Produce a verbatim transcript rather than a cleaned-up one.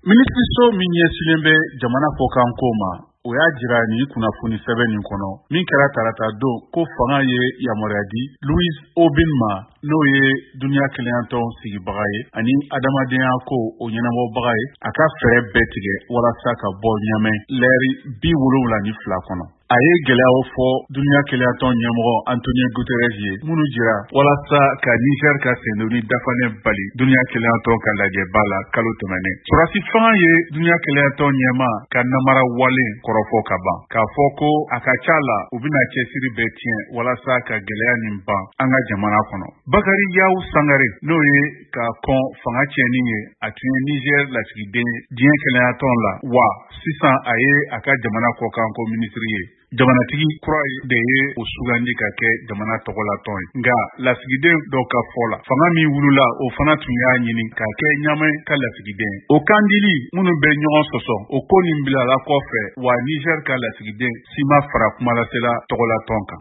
Minisiriso min ɲɛsinnen bɛ jamana kɔkan ko ma, o y'a jira ni kunnafoni sɛbɛn nin kɔnɔ min kɛra tarata don ko fanga ye yamaruya di Louis Obin ma, n'o ye duniya keleyantɔn sigibaga ye ani adamadenya ko o ɲɛnabɔbaga ye, a ka fɛɛrɛ bɛɛ tigɛ walasa ka bɔ Ɲamɛ lɛri bi wolonwula ni fila kɔnɔ. A ye gɛlɛyaw fɔ duniya keleyantɔn ɲɛmɔgɔ Antonio Guterres ye minnu jira walasa ka Niger ka sendoni dafalen bali duniya keleyantɔn ka lajɛba la kalo tɛmɛnen. Surasi fanga ye duniya keleyantɔn ɲɛma ka namara walen kɔrɔfɔ ka ban, k'a fɔ ko a ka ca la u bɛna cɛsiri bɛɛ tiɲɛ walasa ka gɛlɛya nin ban an ka jamana kɔnɔ. Bakari Yaw Sangare, n'o ye ka kɔn fanga tiɲɛni ye, a tun ye Niger lasigiden diɲɛ keleyantɔn la, wa sisan a ye a ka jamana kɔkanko minisiri ye. Jamanatigi kura de ye o sugandi ka kɛ jamana tɔgɔlatɔn ye. Nka lasigiden dɔ ka fɔ la, fanga min wulila o fana tun y'a ɲini ka kɛ Ɲamɛ ka lasigiden. O kan dili minnu bɛ ɲɔgɔn sɔsɔ, o ko nin bilala kɔfɛ, wa Niger ka lasigiden si ma fara kumalasela tɔgɔlatɔn kan.